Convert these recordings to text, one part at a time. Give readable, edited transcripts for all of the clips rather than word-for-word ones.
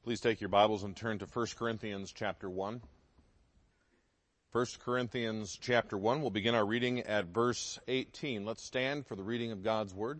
Please take your Bibles and turn to 1 Corinthians chapter 1. 1 Corinthians chapter 1, we'll begin our reading at verse 18. Let's stand for the reading of God's Word.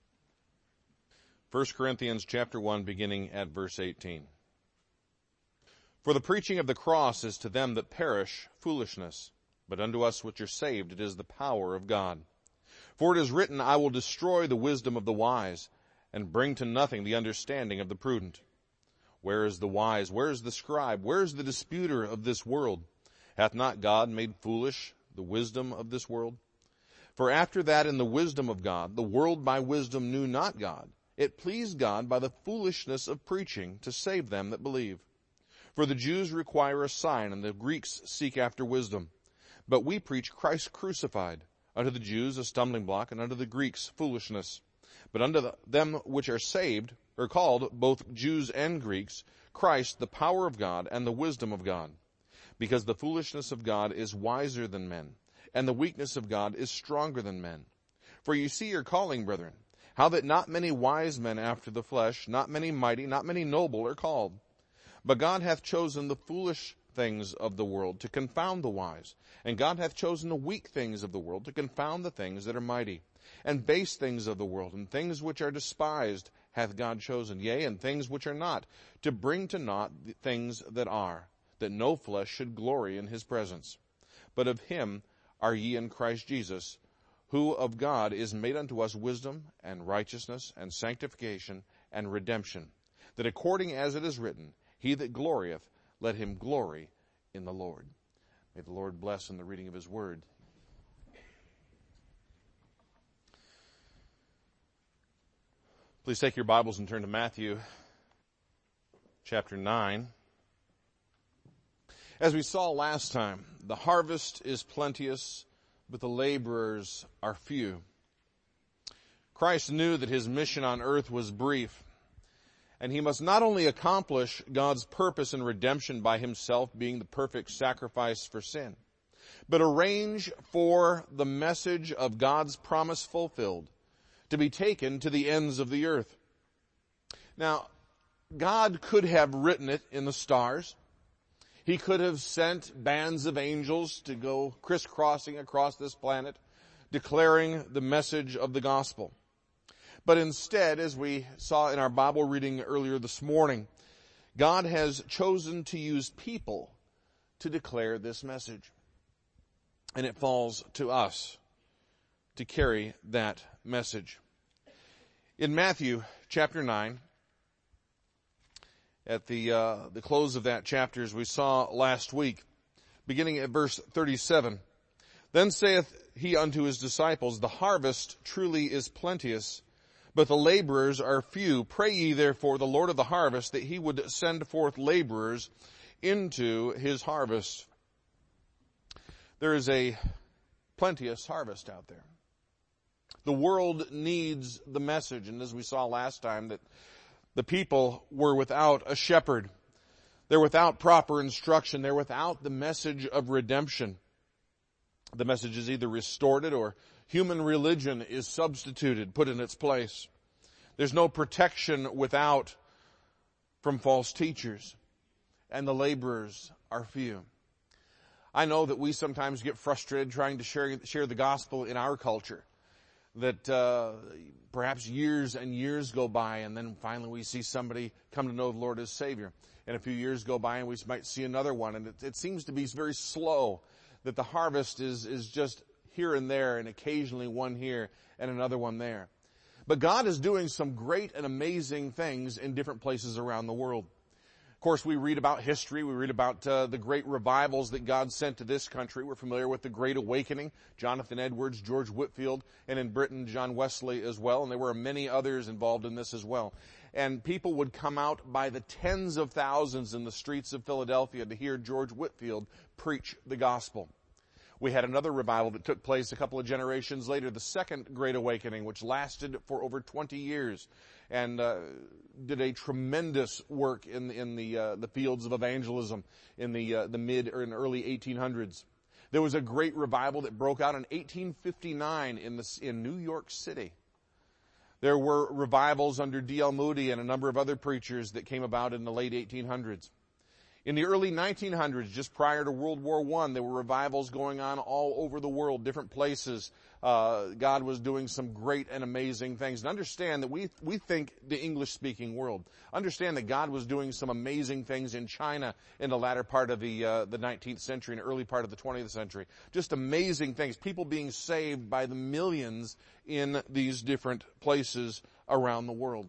1 Corinthians chapter 1, beginning at verse 18. For the preaching of the cross is to them that perish foolishness, but unto us which are saved it is the power of God. For it is written, I will destroy the wisdom of the wise, and bring to nothing the understanding of the prudent. Where is the wise? Where is the scribe? Where is the disputer of this world? Hath not God made foolish the wisdom of this world? For after that in the wisdom of God, the world by wisdom knew not God. It pleased God by the foolishness of preaching to save them that believe. For the Jews require a sign, and the Greeks seek after wisdom. But we preach Christ crucified, unto the Jews a stumbling block, and unto the Greeks foolishness. But unto them which are saved, are called, both Jews and Greeks, Christ the power of God and the wisdom of God. Because the foolishness of God is wiser than men, and the weakness of God is stronger than men. For you see your calling, brethren, how that not many wise men after the flesh, not many mighty, not many noble are called. But God hath chosen the foolish things of the world to confound the wise, and God hath chosen the weak things of the world to confound the things that are mighty. And base things of the world, and things which are despised, hath God chosen, yea, and things which are not, to bring to naught the things that are, that no flesh should glory in his presence. But of him are ye in Christ Jesus, who of God is made unto us wisdom, and righteousness, and sanctification, and redemption, that according as it is written, he that glorieth, let him glory in the Lord. May the Lord bless in the reading of his word. Please take your Bibles and turn to Matthew chapter 9. As we saw last time, the harvest is plenteous, but the laborers are few. Christ knew that his mission on earth was brief, and he must not only accomplish God's purpose in redemption by himself being the perfect sacrifice for sin, but arrange for the message of God's promise fulfilled to be taken to the ends of the earth. Now, God could have written it in the stars. He could have sent bands of angels to go crisscrossing across this planet, declaring the message of the gospel. But instead, as we saw in our Bible reading earlier this morning, God has chosen to use people to declare this message. And it falls to us to carry that message. In Matthew chapter 9, at the close of that chapter, as we saw last week, beginning at verse 37, Then saith he unto his disciples, The harvest truly is plenteous, but the laborers are few. Pray ye therefore the Lord of the harvest that he would send forth laborers into his harvest. There is a plenteous harvest out there. The world needs the message, and as we saw last time, that the people were without a shepherd. They're without proper instruction. They're without the message of redemption. The message is either distorted or human religion is substituted, put in its place. There's no protection from false teachers, and the laborers are few. I know that we sometimes get frustrated trying to share the gospel in our culture. That perhaps years and years go by, and then finally we see somebody come to know the Lord as Savior. And a few years go by, and we might see another one. And it seems to be very slow, that the harvest is just here and there, and occasionally one here and another one there. But God is doing some great and amazing things in different places around the world. Of course, we read about history. We read about the great revivals that God sent to this country. We're familiar with the Great Awakening, Jonathan Edwards, George Whitefield, and in Britain, John Wesley as well. And there were many others involved in this as well. And people would come out by the tens of thousands in the streets of Philadelphia to hear George Whitefield preach the gospel. We had another revival that took place a couple of generations later, the Second Great Awakening, which lasted for over 20 years and did a tremendous work in the fields of evangelism in the mid or in early 1800s. There was a great revival that broke out in 1859 in New York City. There were revivals under D.L. Moody and a number of other preachers that came about in the late 1800s. In the early 1900s, just prior to World War I, there were revivals going on all over the world, different places. God was doing some great and amazing things. And understand that we think the English-speaking world. Understand that God was doing some amazing things in China in the latter part of the 19th century and early part of the 20th century. Just amazing things. People being saved by the millions in these different places around the world.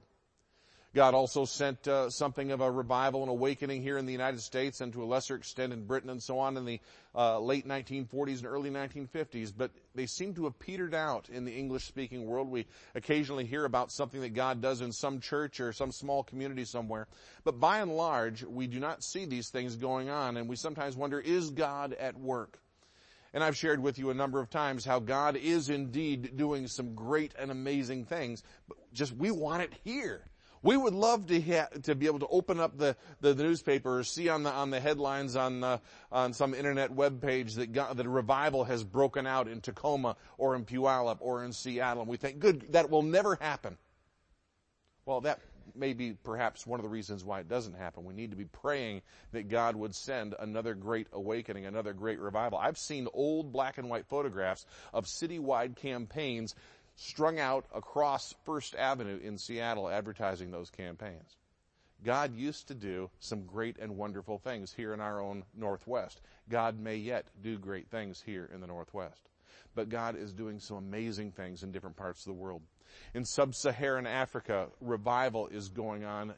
God also sent something of a revival and awakening here in the United States and to a lesser extent in Britain and so on in the late 1940s and early 1950s. But they seem to have petered out in the English-speaking world. We occasionally hear about something that God does in some church or some small community somewhere. But by and large, we do not see these things going on. And we sometimes wonder, is God at work? And I've shared with you a number of times how God is indeed doing some great and amazing things. But just we want it here. We would love to be able to open up the newspaper or see on the headlines on some internet web page that a revival has broken out in Tacoma or in Puyallup or in Seattle, and we think, good, that will never happen. Well, that may be perhaps one of the reasons why it doesn't happen. We need to be praying that God would send another great awakening, another great revival. I've seen old black and white photographs of citywide campaigns strung out across First Avenue in Seattle advertising those campaigns. God used to do some great and wonderful things here in our own Northwest. God may yet do great things here in the Northwest. But God is doing some amazing things in different parts of the world. In sub-Saharan Africa, revival is going on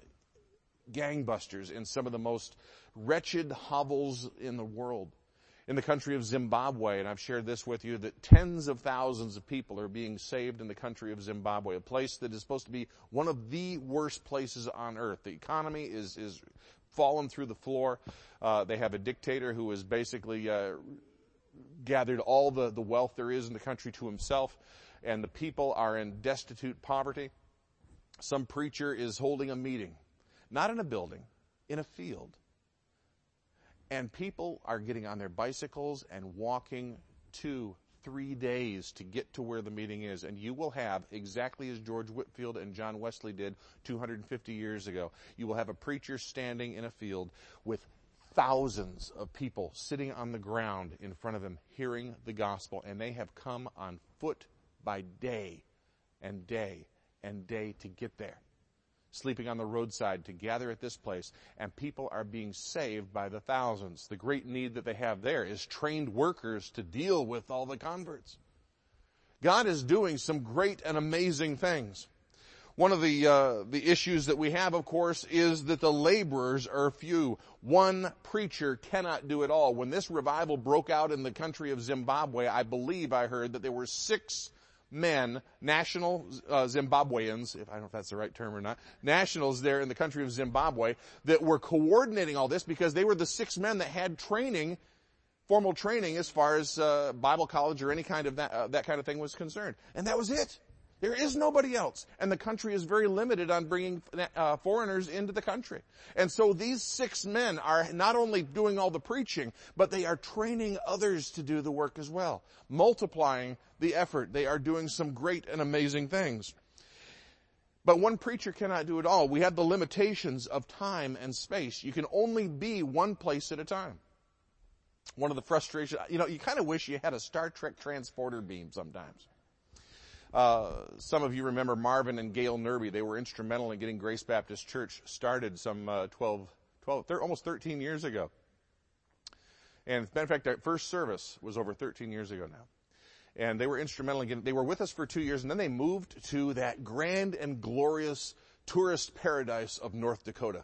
gangbusters in some of the most wretched hovels in the world. In the country of Zimbabwe, and I've shared this with you, that tens of thousands of people are being saved in the country of Zimbabwe, a place that is supposed to be one of the worst places on earth. The economy is fallen through the floor. They have a dictator who has basically gathered all the wealth there is in the country to himself, and the people are in destitute poverty. Some preacher is holding a meeting, not in a building, in a field. And people are getting on their bicycles and walking 2-3 days to get to where the meeting is. And you will have, exactly as George Whitefield and John Wesley did 250 years ago, you will have a preacher standing in a field with thousands of people sitting on the ground in front of him hearing the gospel. And they have come on foot by day and day and day to get there, sleeping on the roadside to gather at this place, and people are being saved by the thousands. The great need that they have there is trained workers to deal with all the converts. God is doing some great and amazing things. One of the issues that we have, of course, is that the laborers are few. One preacher cannot do it all. When this revival broke out in the country of Zimbabwe, I believe I heard that there were 6 men, national Zimbabweans, if I don't know if that's the right term or not, nationals there in the country of Zimbabwe that were coordinating all this because they were the 6 men that had training, formal training as far as Bible college or any kind of that kind of thing was concerned. And that was it. There is nobody else. And the country is very limited on bringing foreigners into the country. And so these 6 men are not only doing all the preaching, but they are training others to do the work as well, multiplying the effort. They are doing some great and amazing things. But one preacher cannot do it all. We have the limitations of time and space. You can only be one place at a time. One of the frustrations, you kind of wish you had a Star Trek transporter beam sometimes. Some of you remember Marvin and Gail Nerby. They were instrumental in getting Grace Baptist Church started some almost 13 years ago. And as a matter of fact, our first service was over 13 years ago now. And they were instrumental in getting, they were with us for 2 years, and then they moved to that grand and glorious tourist paradise of North Dakota.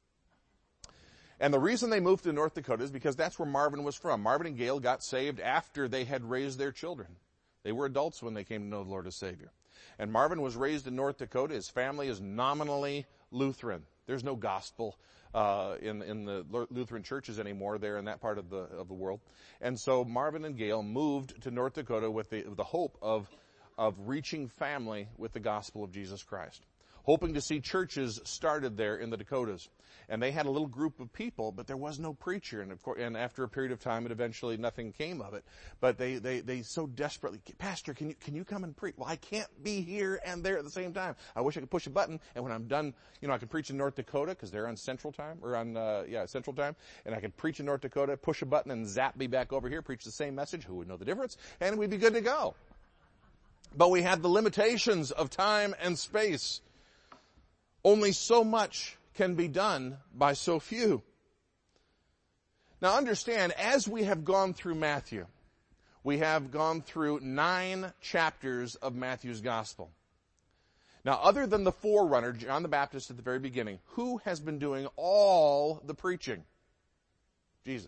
And the reason they moved to North Dakota is because that's where Marvin was from. Marvin and Gail got saved after they had raised their children. They were adults when they came to know the Lord as Savior. And Marvin was raised in North Dakota. His family is nominally Lutheran. There's no gospel in the Lutheran churches anymore there in that part of the world. And so Marvin and Gail moved to North Dakota with the hope of reaching family with the gospel of Jesus Christ. hoping to see churches started there in the Dakotas. And they had a little group of people, but there was no preacher. And of course, and after a period of time, eventually nothing came of it. But they so desperately, Pastor, can you come and preach? Well, I can't be here and there at the same time. I wish I could push a button, and when I'm done, I can preach in North Dakota because they're on Central Time, or on Central Time, and I can preach in North Dakota, push a button, and zap me back over here, preach the same message. Who would know the difference? And we'd be good to go. But we had the limitations of time and space. Only so much can be done by so few. Now understand, as we have gone through Matthew, we have gone through 9 chapters of Matthew's gospel. Now, other than the forerunner, John the Baptist at the very beginning, who has been doing all the preaching? Jesus.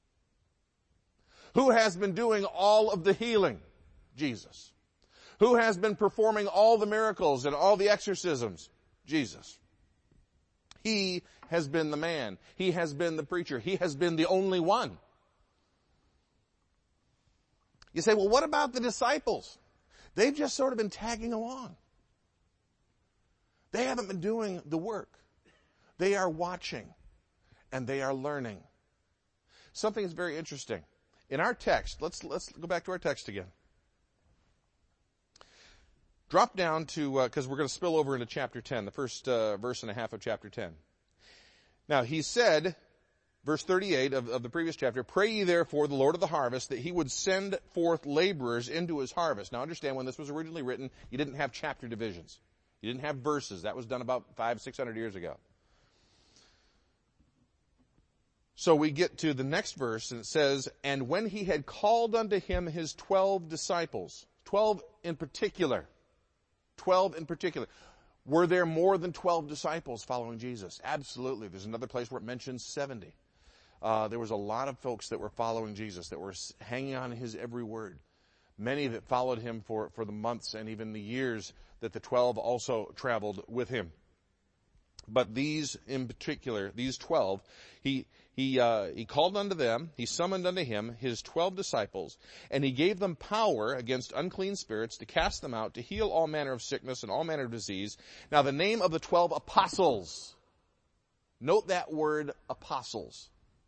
Who has been doing all of the healing? Jesus. Who has been performing all the miracles and all the exorcisms? Jesus. He has been the man. He has been the preacher. He has been the only one. You say, well, what about the disciples? They've just sort of been tagging along. They haven't been doing the work. They are watching and they are learning. Something is very interesting. In our text, let's go back to our text again. Drop down to, because we're going to spill over into chapter 10, the first verse and a half of chapter 10. Now, he said, verse 38 of the previous chapter, "Pray ye therefore the Lord of the harvest that he would send forth laborers into his harvest." Now, understand, when this was originally written, you didn't have chapter divisions. You didn't have verses. That was done about 500-600 years ago. So we get to the next verse, and it says, "And when he had called unto him his 12 disciples," 12 in particular. 12 in particular. Were there more than 12 disciples following Jesus? Absolutely. There's another place where it mentions 70. There was a lot of folks that were following Jesus, that were hanging on his every word. Many that followed him for the months and even the years that the 12 also traveled with him. But these in particular, these 12, he called unto them, he summoned unto him his 12 disciples, and he gave them power against unclean spirits to cast them out, to heal all manner of sickness and all manner of disease. Now the name of the 12 apostles, note that word apostles.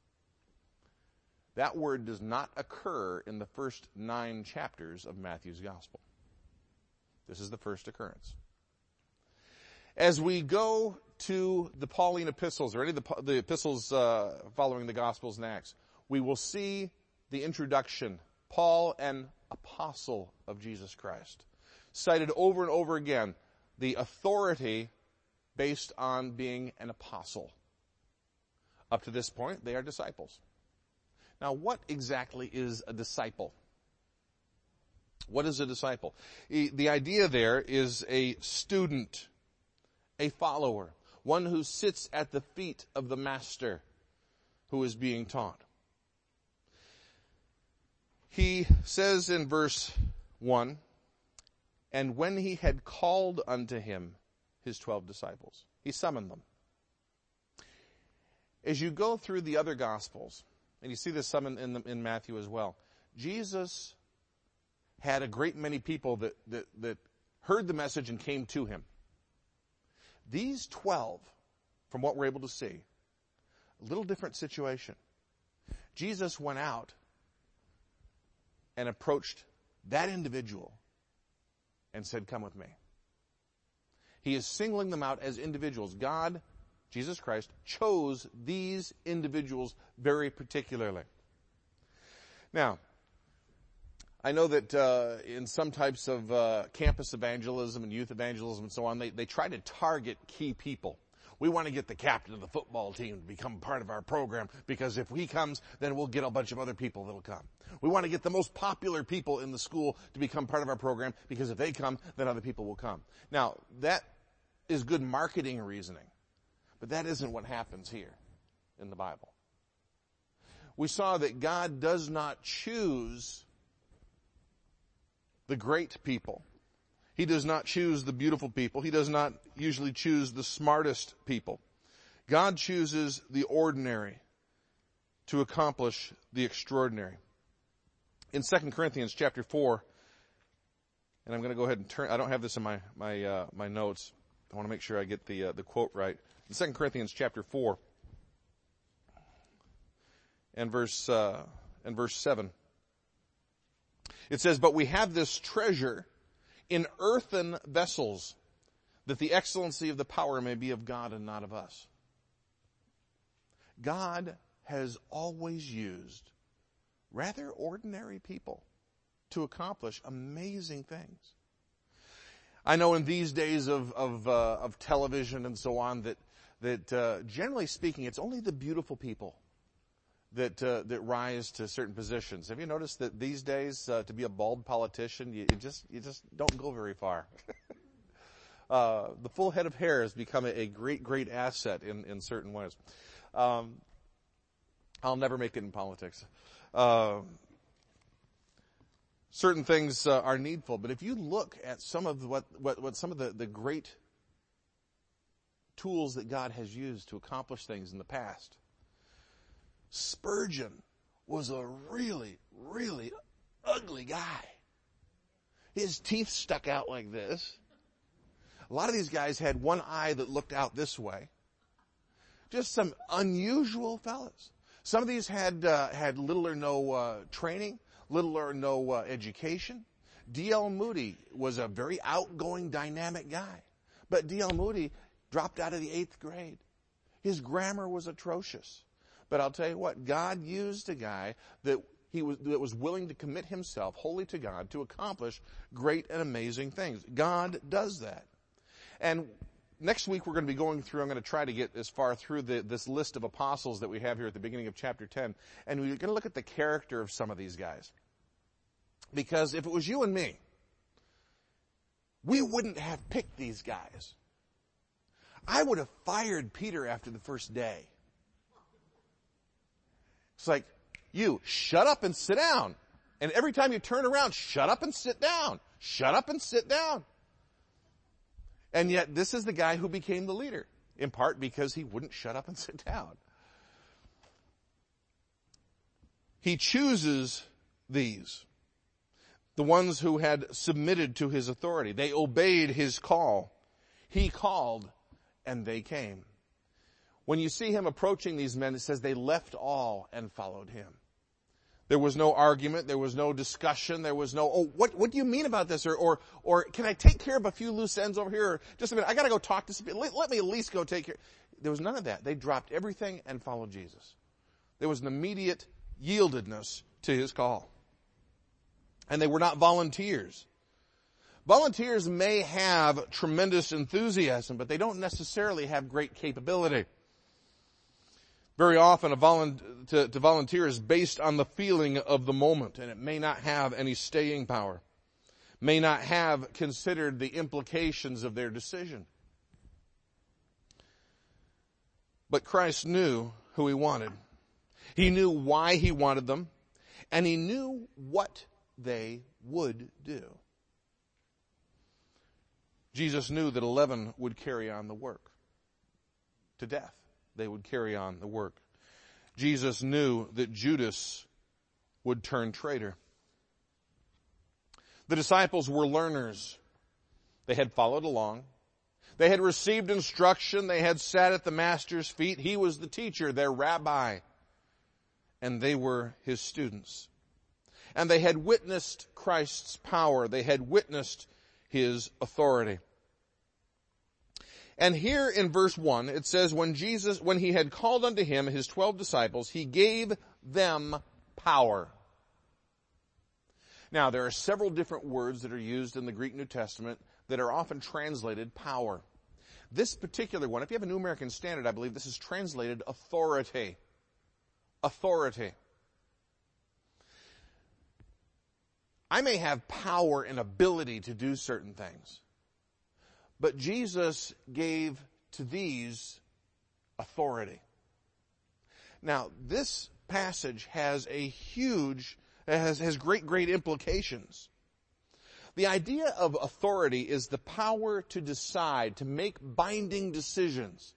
That word does not occur in the first 9 chapters of Matthew's gospel. This is the first occurrence. As we go to the Pauline epistles, or any of the epistles following the Gospels and Acts, we will see the introduction, Paul, an apostle of Jesus Christ. Cited over and over again, the authority based on being an apostle. Up to this point, they are disciples. Now, what exactly is a disciple? What is a disciple? The idea there is a student, a follower, one who sits at the feet of the master who is being taught. He says in verse 1, "And when he had called unto him his 12 disciples," he summoned them. As you go through the other Gospels, and you see this some in Matthew as well, Jesus had a great many people that heard the message and came to him. These 12, from what we're able to see, a little different situation. Jesus went out and approached that individual and said, "Come with me." He is singling them out as individuals. God, Jesus Christ, chose these individuals very particularly. Now, I know that in some types of campus evangelism and youth evangelism and so on, they try to target key people. We want to get the captain of the football team to become part of our program, because if he comes, then we'll get a bunch of other people that will come. We want to get the most popular people in the school to become part of our program, because if they come, then other people will come. Now, that is good marketing reasoning, but that isn't what happens here in the Bible. We saw that God does not choose the great people. He does not choose the beautiful people. He does not usually choose the smartest people. God chooses the ordinary to accomplish the extraordinary. In 2 Corinthians chapter 4, and I'm going to go ahead and turn, I don't have this in my notes. I want to make sure I get the quote right. In 2 Corinthians chapter 4 and verse 7. It says, "But we have this treasure in earthen vessels, that the excellency of the power may be of God and not of us." God has always used rather ordinary people to accomplish amazing things. I know in these days of television and so on that generally speaking, it's only the beautiful people that rise to certain positions. Have you noticed that these days to be a bald politician, you just don't go very far. The full head of hair has become a great asset in certain ways. I'll never make it in politics. Certain things are needful, but if you look at some of what some of the great tools that God has used to accomplish things in the past, Spurgeon was a really, really ugly guy. His teeth stuck out like this. A lot of these guys had one eye that looked out this way. Just some unusual fellas. Some of these had little or no training, little or no education. D.L. Moody was a very outgoing, dynamic guy. But D.L. Moody dropped out of the 8th grade. His grammar was atrocious. But I'll tell you what, God used a guy that was willing to commit himself wholly to God to accomplish great and amazing things. God does that. And next week we're going to be going through, I'm going to try to get as far through this list of apostles that we have here at the beginning of chapter 10. And we're going to look at the character of some of these guys. Because if it was you and me, we wouldn't have picked these guys. I would have fired Peter after the first day. It's like, you, shut up and sit down. And every time you turn around, shut up and sit down. Shut up and sit down. And yet, this is the guy who became the leader, in part because he wouldn't shut up and sit down. He chooses these, the ones who had submitted to his authority. They obeyed his call. He called, and they came. When you see him approaching these men, it says they left all and followed him. There was no argument. There was no discussion. There was no, what do you mean about this? Or can I take care of a few loose ends over here? Or just a minute, I gotta go talk to some people. Let me at least go take care. There was none of that. They dropped everything and followed Jesus. There was an immediate yieldedness to his call. And they were not volunteers. Volunteers may have tremendous enthusiasm, but they don't necessarily have great capability. Very often to volunteer is based on the feeling of the moment, and it may not have any staying power, may not have considered the implications of their decision. But Christ knew who he wanted. He knew why he wanted them, and he knew what they would do. Jesus knew that 11 would carry on the work to death. They would carry on the work. Jesus knew that Judas would turn traitor. The disciples were learners. They had followed along. They had received instruction. They had sat at the master's feet. He was the teacher, their rabbi. And they were his students. And they had witnessed Christ's power. They had witnessed his authority. And here in verse 1, it says, when he had called unto him his 12 disciples, he gave them power. Now, there are several different words that are used in the Greek New Testament that are often translated power. This particular one, if you have a New American Standard, I believe this is translated authority. Authority. I may have power and ability to do certain things. But Jesus gave to these authority. Now, this passage has has great implications. The idea of authority is the power to decide, to make binding decisions.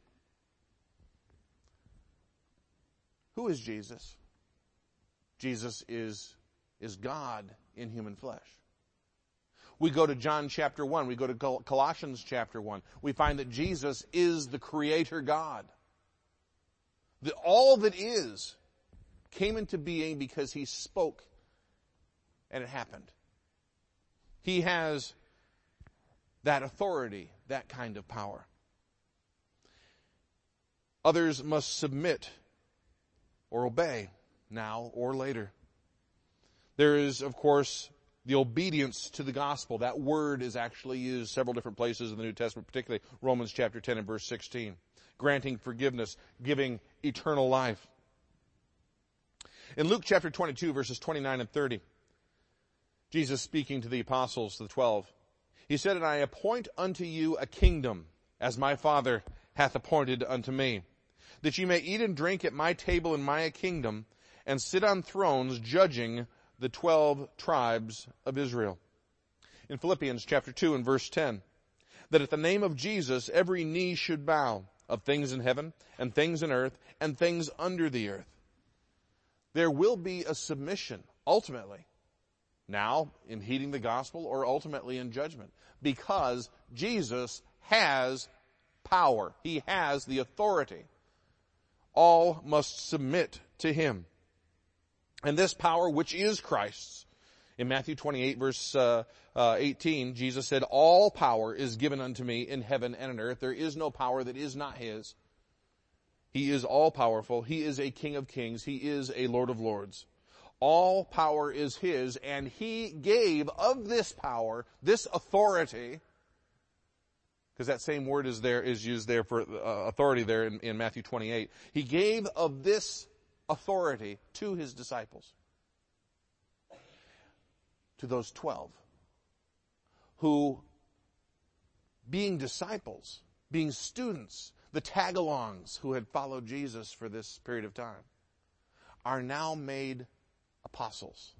Who is Jesus? Jesus is God in human flesh. We go to John chapter 1. We go to Colossians chapter 1. We find that Jesus is the Creator God. That all that is came into being because He spoke and it happened. He has that authority, that kind of power. Others must submit or obey now or later. There is, of course, the obedience to the gospel. That word is actually used several different places in the New Testament, particularly Romans chapter 10 and verse 16. Granting forgiveness, giving eternal life. In Luke chapter 22, verses 29 and 30, Jesus speaking to the apostles, the 12, He said, "And I appoint unto you a kingdom, as my Father hath appointed unto me, that ye may eat and drink at my table in my kingdom, and sit on thrones judging the 12 tribes of Israel." In Philippians chapter 2 and verse 10, that at the name of Jesus every knee should bow, of things in heaven and things in earth and things under the earth. There will be a submission, ultimately, now in heeding the gospel or ultimately in judgment, because Jesus has power. He has the authority. All must submit to Him. And this power, which is Christ's, in Matthew 28 verse 18, Jesus said, "All power is given unto me in heaven and on earth. There is no power that is not His. He is all powerful. He is a King of kings. He is a Lord of lords. All power is His, and He gave of this power, this authority," because that same word is used there for authority there in Matthew 28. He gave of this authority to His disciples. To those 12 who, being disciples, being students, the tag-alongs who had followed Jesus for this period of time, are now made apostles.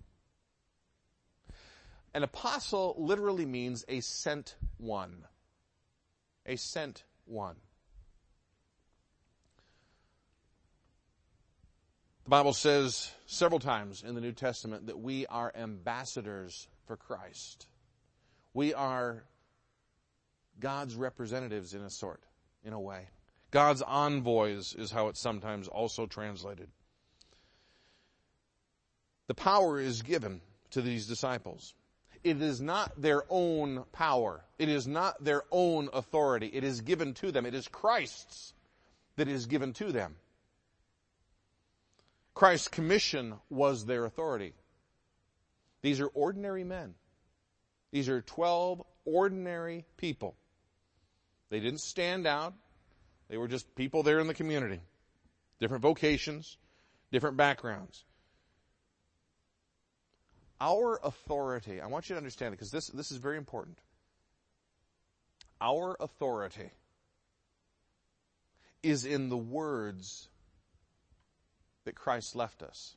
An apostle literally means a sent one. A sent one. The Bible says several times in the New Testament that we are ambassadors for Christ. We are God's representatives in a sort, in a way. God's envoys is how it's sometimes also translated. The power is given to these disciples. It is not their own power. It is not their own authority. It is given to them. It is Christ's that is given to them. Christ's commission was their authority. These are ordinary men. These are 12 ordinary people. They didn't stand out. They were just people there in the community. Different vocations, different backgrounds. Our authority, I want you to understand it because this is very important. Our authority is in the words that Christ left us.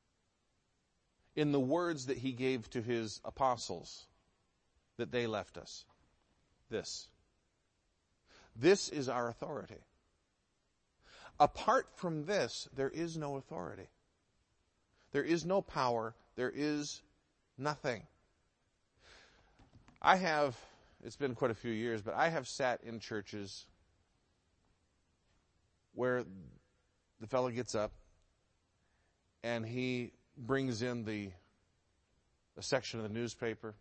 In the words that He gave to His apostles that they left us. This is our authority. Apart from this, there is no authority. There is no power. There is nothing. It's been quite a few years, but I have sat in churches where the fellow gets up and he brings in a section of the newspaper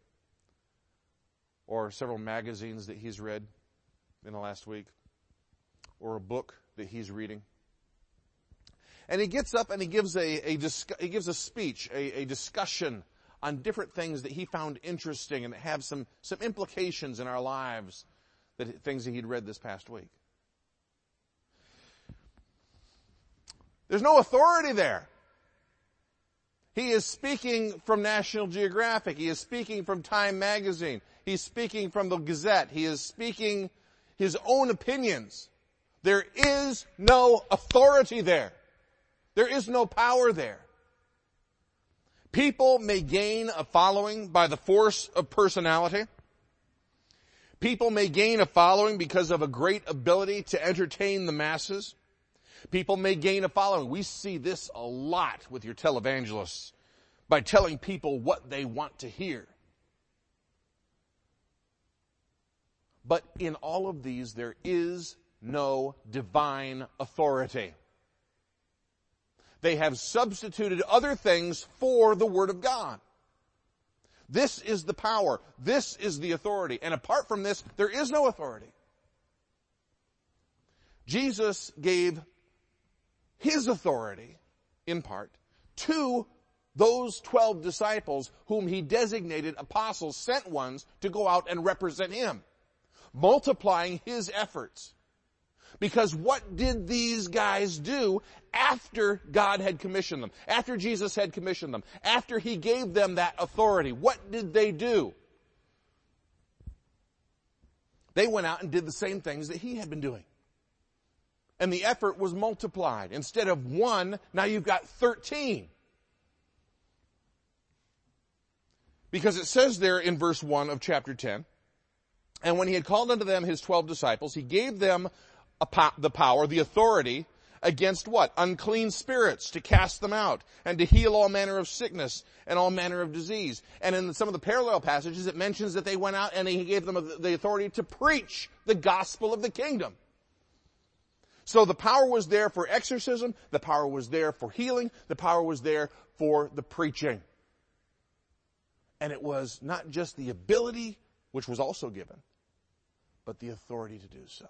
or several magazines that he's read in the last week or a book that he's reading. And he gets up and he gives a speech, a discussion on different things that he found interesting and that have some implications in our lives, things that he'd read this past week. There's no authority there. He is speaking from National Geographic. He is speaking from Time Magazine. He's speaking from the Gazette. He is speaking his own opinions. There is no authority there. There is no power there. People may gain a following by the force of personality. People may gain a following because of a great ability to entertain the masses. People may gain a following. We see this a lot with your televangelists by telling people what they want to hear. But in all of these, there is no divine authority. They have substituted other things for the Word of God. This is the power. This is the authority. And apart from this, there is no authority. Jesus gave his authority, in part, to those 12 disciples whom he designated apostles, sent ones, to go out and represent him, multiplying his efforts. Because what did these guys do after God had commissioned them? After Jesus had commissioned them? After he gave them that authority? What did they do? They went out and did the same things that he had been doing. And the effort was multiplied. Instead of 1, now you've got 13. Because it says there in verse 1 of chapter 10, and when he had called unto them his 12 disciples, he gave them the power, the authority, against what? Unclean spirits, to cast them out, and to heal all manner of sickness and all manner of disease. And in some of the parallel passages, it mentions that they went out and he gave them the authority to preach the gospel of the kingdom. So the power was there for exorcism, the power was there for healing, the power was there for the preaching. And it was not just the ability, which was also given, but the authority to do so.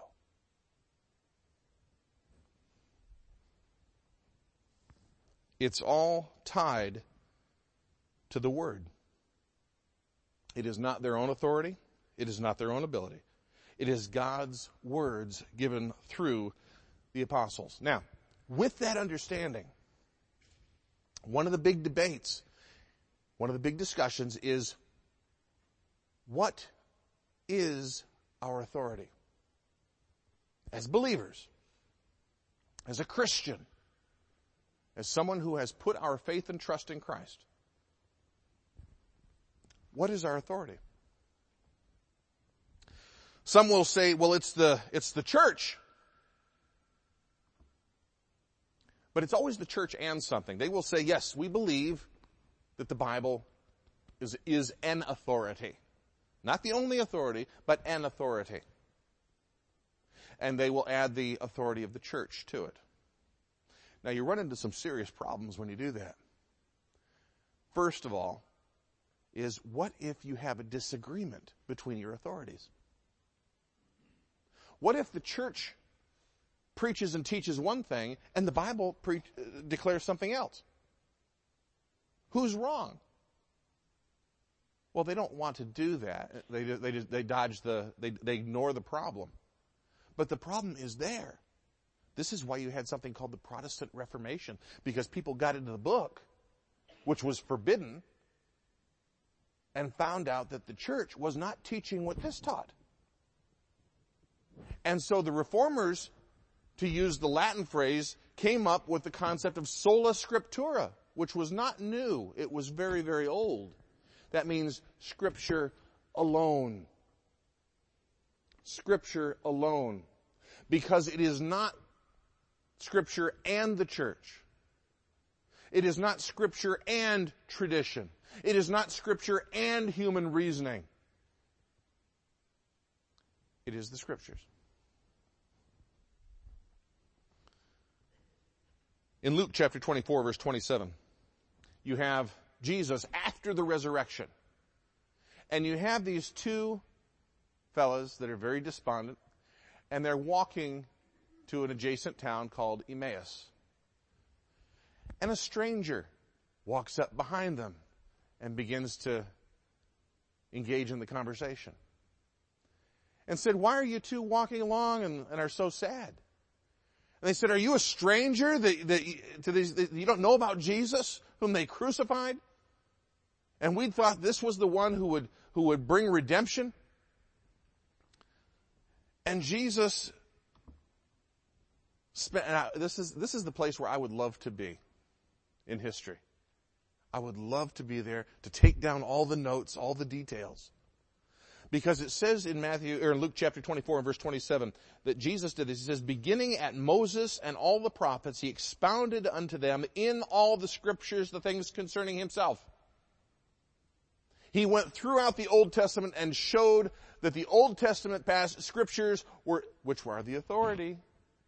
It's all tied to the Word. It is not their own authority. It is not their own ability. It is God's words given through the apostles. Now, with that understanding, one of the big debates, one of the big discussions is, what is our authority? As believers, as a Christian, as someone who has put our faith and trust in Christ, what is our authority? Some will say, well, it's the church. But it's always the church and something. They will say, yes, we believe that the Bible is an authority. Not the only authority, but an authority. And they will add the authority of the church to it. Now, you run into some serious problems when you do that. First of all, is what if you have a disagreement between your authorities? What if the church preaches and teaches one thing and the Bible declares something else? Who's wrong? Well, they don't want to do that. They ignore the problem. But the problem is there. This is why you had something called the Protestant Reformation, because people got into the book, which was forbidden, and found out that the church was not teaching what this taught. And so the reformers, to use the Latin phrase, came up with the concept of sola scriptura, which was not new. It was very, very old. That means Scripture alone. Scripture alone. Because it is not Scripture and the church. It is not Scripture and tradition. It is not Scripture and human reasoning. It is the Scriptures. In Luke chapter 24, verse 27, you have Jesus after the resurrection. And you have these two fellas that are very despondent, and they're walking to an adjacent town called Emmaus. And a stranger walks up behind them and begins to engage in the conversation. And said, why are you two walking along and are so sad? And they said, are you a stranger that you don't know about Jesus, whom they crucified? And we thought this was the one who would bring redemption. And Jesus this is the place where I would love to be in history. I would love to be there to take down all the notes, all the details. Because it says in Luke chapter 24 and verse 27 that Jesus did this. He says, beginning at Moses and all the prophets, he expounded unto them in all the scriptures the things concerning himself. He went throughout the Old Testament and showed that the Old Testament scriptures were, which were the authority.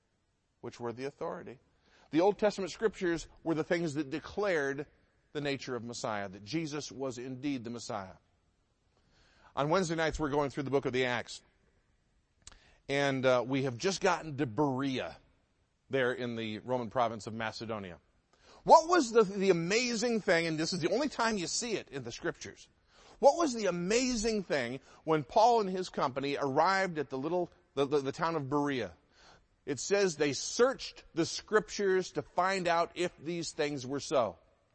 The Old Testament scriptures were the things that declared the nature of Messiah, that Jesus was indeed the Messiah. On Wednesday nights, we're going through the book of the Acts. And we have just gotten to Berea, there in the Roman province of Macedonia. What was the amazing thing, and this is the only time you see it in the scriptures, what was the amazing thing when Paul and his company arrived at the town of Berea? It says they searched the scriptures to find out if these things were so.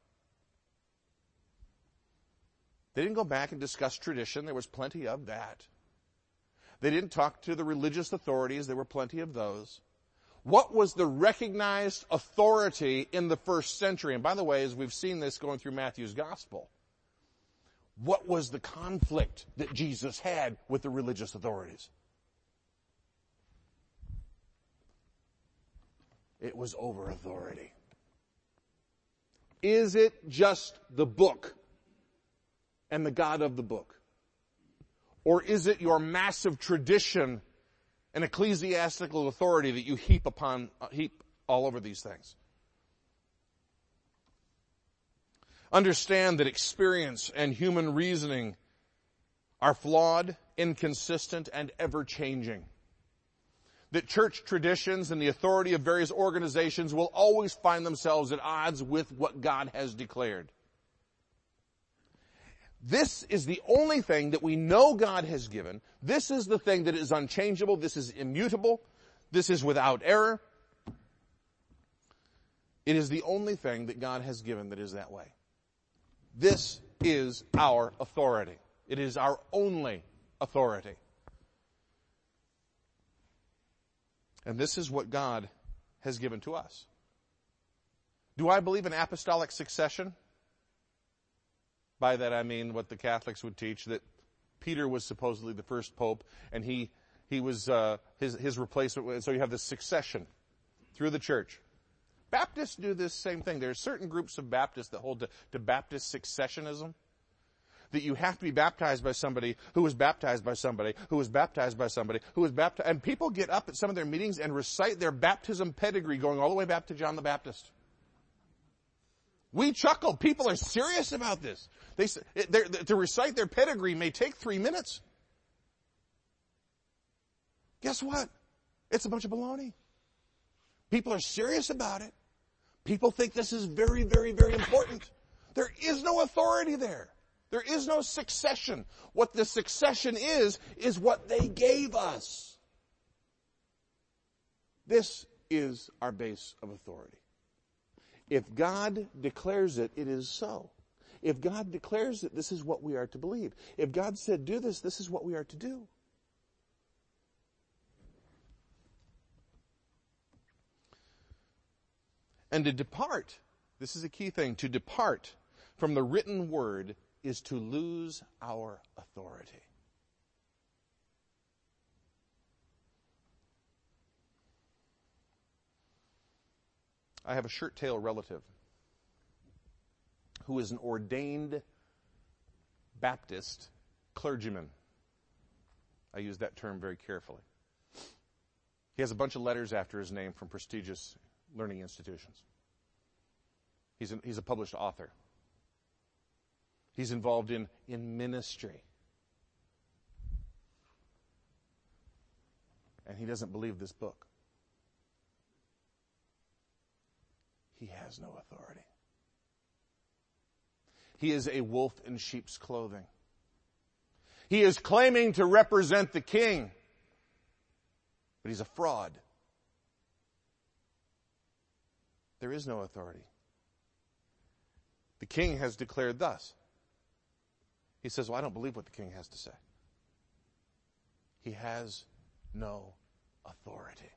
They didn't go back and discuss tradition. There was plenty of that. They didn't talk to the religious authorities. There were plenty of those. What was the recognized authority in the first century? And by the way, as we've seen this going through Matthew's gospel, what was the conflict that Jesus had with the religious authorities? It was over authority. Is it just the book and the God of the book? Or is it your massive tradition and ecclesiastical authority that you heap all over these things? Understand that experience and human reasoning are flawed, inconsistent, and ever-changing. That church traditions and the authority of various organizations will always find themselves at odds with what God has declared. This is the only thing that we know God has given. This is the thing that is unchangeable. This is immutable. This is without error. It is the only thing that God has given that is that way. This is our authority. It is our only authority. And this is what God has given to us. Do I believe in apostolic succession? By that I mean what the Catholics would teach, that Peter was supposedly the first pope, and he was his replacement. And so you have this succession through the church. Baptists do this same thing. There are certain groups of Baptists that hold to Baptist successionism, that you have to be baptized by somebody who was baptized by somebody who was baptized by somebody who was baptized. And people get up at some of their meetings and recite their baptism pedigree going all the way back to John the Baptist. We chuckle. People are serious about this. To recite their pedigree may take 3 minutes. Guess what? It's a bunch of baloney. People are serious about it. People think this is very, very, very important. There is no authority there. There is no succession. What the succession is what they gave us. This is our base of authority. If God declares it, it is so. If God declares it, this is what we are to believe. If God said, do this, this is what we are to do. And to depart, this is a key thing, to depart from the written word is to lose our authority. I have a shirt-tail relative who is an ordained Baptist clergyman. I use that term very carefully. He has a bunch of letters after his name from prestigious learning institutions. He's a published author. He's involved in ministry. And he doesn't believe this book. He has no authority. He is a wolf in sheep's clothing. He is claiming to represent the king, but he's a fraud. There is no authority. The king has declared thus. He says, well, I don't believe what the king has to say. He has no authority.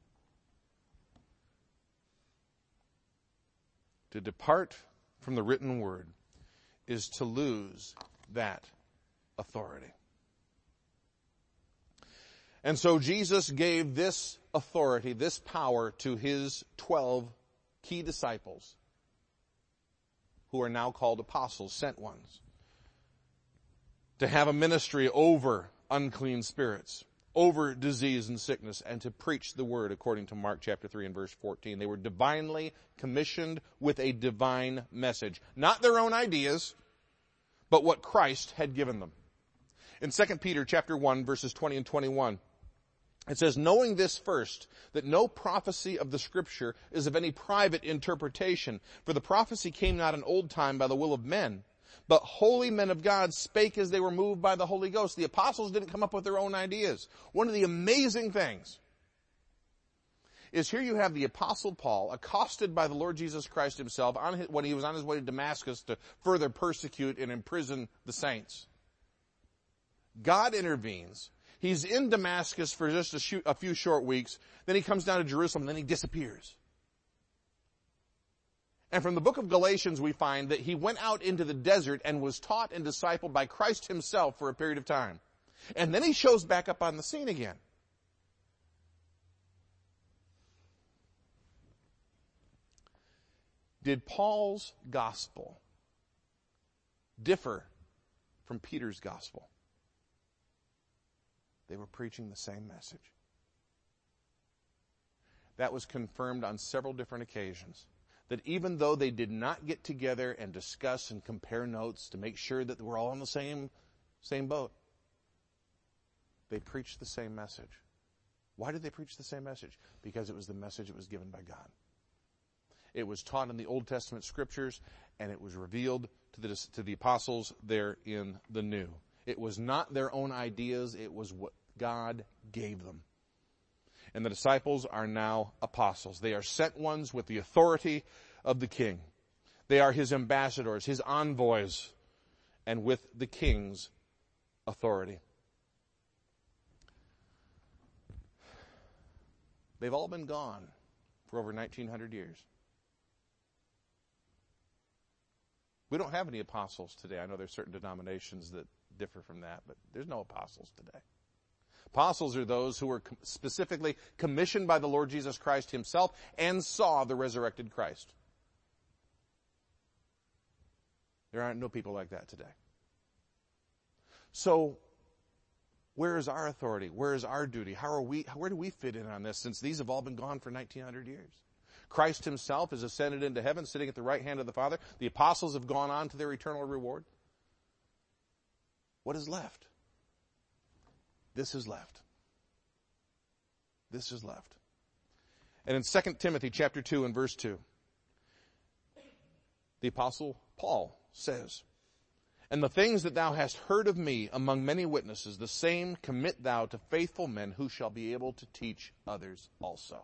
To depart from the written word is to lose that authority. And so Jesus gave this authority, this power to his 12 key disciples, who are now called apostles, sent ones, to have a ministry over unclean spirits, over disease and sickness, and to preach the word, according to Mark chapter 3 and verse 14. They were divinely commissioned with a divine message. Not their own ideas, but what Christ had given them. In 2 Peter chapter 1, verses 20 and 21, it says, knowing this first, that no prophecy of the Scripture is of any private interpretation, for the prophecy came not in old time by the will of men, but holy men of God spake as they were moved by the Holy Ghost. The apostles didn't come up with their own ideas. One of the amazing things is here you have the Apostle Paul accosted by the Lord Jesus Christ himself when he was on his way to Damascus to further persecute and imprison the saints. God intervenes. He's in Damascus for just a few short weeks. Then he comes down to Jerusalem, and then he disappears. And from the book of Galatians, we find that he went out into the desert and was taught and discipled by Christ himself for a period of time. And then he shows back up on the scene again. Did Paul's gospel differ from Peter's gospel? They were preaching the same message. That was confirmed on several different occasions. That even though they did not get together and discuss and compare notes to make sure that we're all on the same boat, they preached the same message. Why did they preach the same message? Because it was the message that was given by God. It was taught in the Old Testament scriptures, and it was revealed to the apostles there in the New. It was not their own ideas, it was what God gave them. And the disciples are now apostles. They are sent ones with the authority of the king. They are his ambassadors, his envoys, and with the king's authority. They've all been gone for over 1,900 years. We don't have any apostles today. I know there's certain denominations that differ from that, but there's no apostles today. Apostles are those who were specifically commissioned by the Lord Jesus Christ himself and saw the resurrected Christ. There aren't no people like that today. So, where is our authority? Where is our duty? Where do we fit in on this, since these have all been gone for 1,900 years? Christ himself is ascended into heaven, sitting at the right hand of the Father. The apostles have gone on to their eternal reward. What is left? This is left. This is left. And in 2 Timothy chapter 2 and verse 2, the apostle Paul says, and the things that thou hast heard of me among many witnesses, the same commit thou to faithful men who shall be able to teach others also.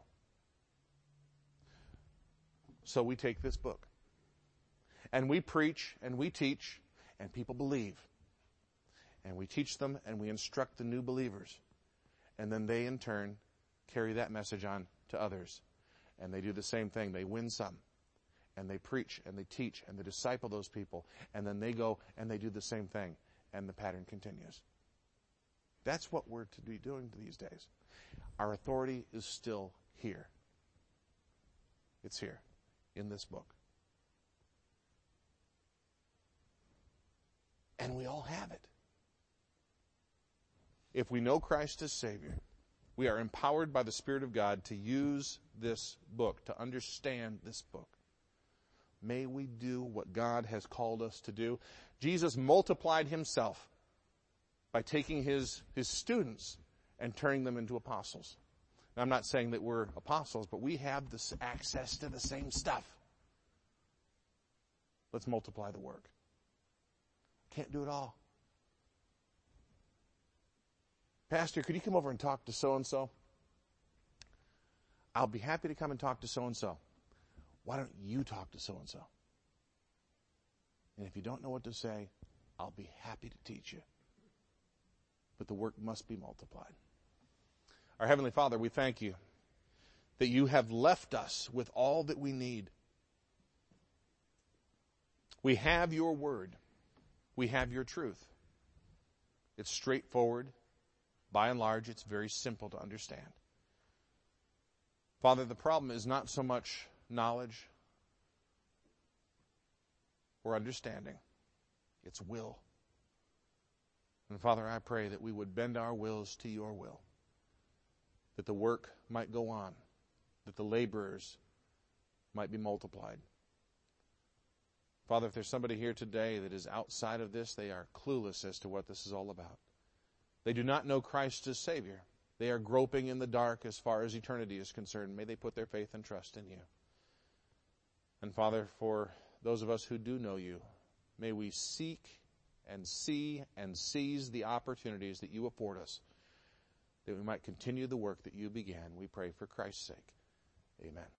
So we take this book, and we preach, and we teach, and people believe. And we teach them, and we instruct the new believers. And then they, in turn, carry that message on to others. And they do the same thing. They win some. And they preach, and they teach, and they disciple those people. And then they go, and they do the same thing. And the pattern continues. That's what we're to be doing these days. Our authority is still here. It's here, in this book. And we all have it. If we know Christ as Savior, we are empowered by the Spirit of God to use this book, to understand this book. May we do what God has called us to do. Jesus multiplied himself by taking his students and turning them into apostles. Now, I'm not saying that we're apostles, but we have this access to the same stuff. Let's multiply the work. Can't do it all. Pastor, could you come over and talk to so-and-so? I'll be happy to come and talk to so-and-so. Why don't you talk to so-and-so? And if you don't know what to say, I'll be happy to teach you. But the work must be multiplied. Our Heavenly Father, we thank you that you have left us with all that we need. We have your word. We have your truth. It's straightforward. By and large, it's very simple to understand. Father, the problem is not so much knowledge or understanding. It's will. And Father, I pray that we would bend our wills to your will, that the work might go on, that the laborers might be multiplied. Father, if there's somebody here today that is outside of this, they are clueless as to what this is all about. They do not know Christ as Savior. They are groping in the dark as far as eternity is concerned. May they put their faith and trust in you. And Father, for those of us who do know you, may we seek and see and seize the opportunities that you afford us, that we might continue the work that you began. We pray for Christ's sake. Amen.